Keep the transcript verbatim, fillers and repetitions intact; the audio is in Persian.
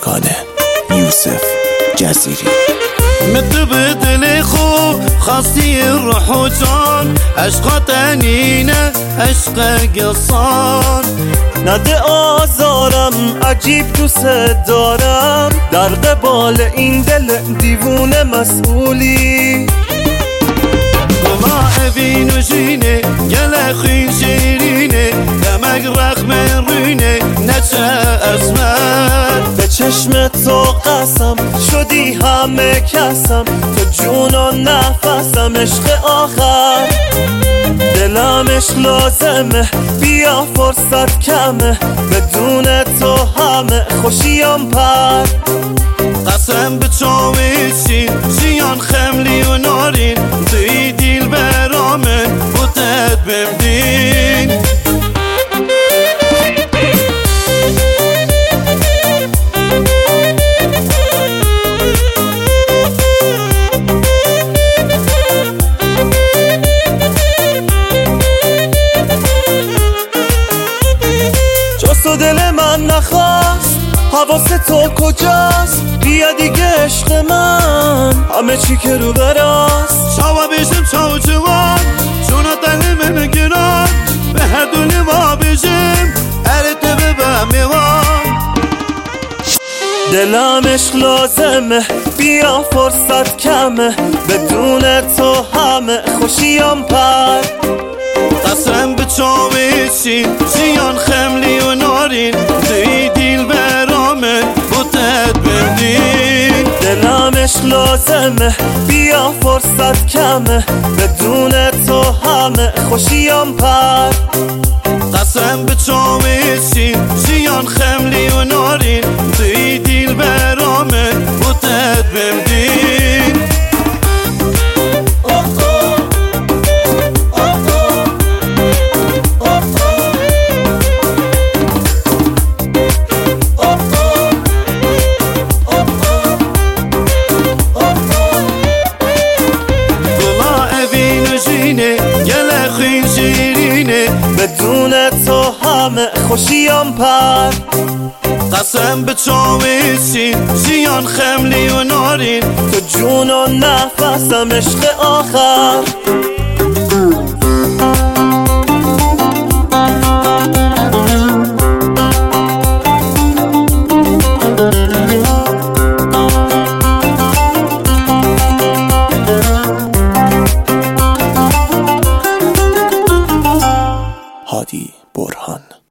شنوندگانه یوسف جزیری. مثل به دل خو خاصی روح و جان، عشق تنینه عشق قصان. نده آزارم عجیب دوست دارم، در قبال این دل دیوونه مسئولی. گناه بین و جینه گل خوین شیرینه، دمک رخم روینه نچه اسمت. به چشم تو قسم شدی همه کسم، تو جون و نفسم عشق آخر. دلم عشق لازمه بیا فرصت کمه، بدون تو همه خوشیم پر. قسم به چاویشی جیان خملی و نارین، توی دیل برامن بودت ببدین. جستو دل من نخواست، حواس تو کجاست؟ بیا دیگه عشق من، همه چی که رو براست. چاوا بیشم چاو جوان چونا دل من گران، به هر دل ما بیشم هرته به میوان. دلم عشق لازمه بیا فرصت کمه، بدون تو همه خوشیم پر. قسم به چاویشی جیان خملی و نارین، توی دیل برامن بودت ببدین. دلم عشق لازمه بیا فرصت کمه، بدون تو همه خوشیم پر. قسم به چاویشی جیان خملی و نارین، توی دیل برامن بودت ببدین. گل خوین شیرینه بدون تو همه خوشیم پر. قسم به چاویشی جیان خملی و نارین، تو جون و نفسم عشق آخر. هادی برهان.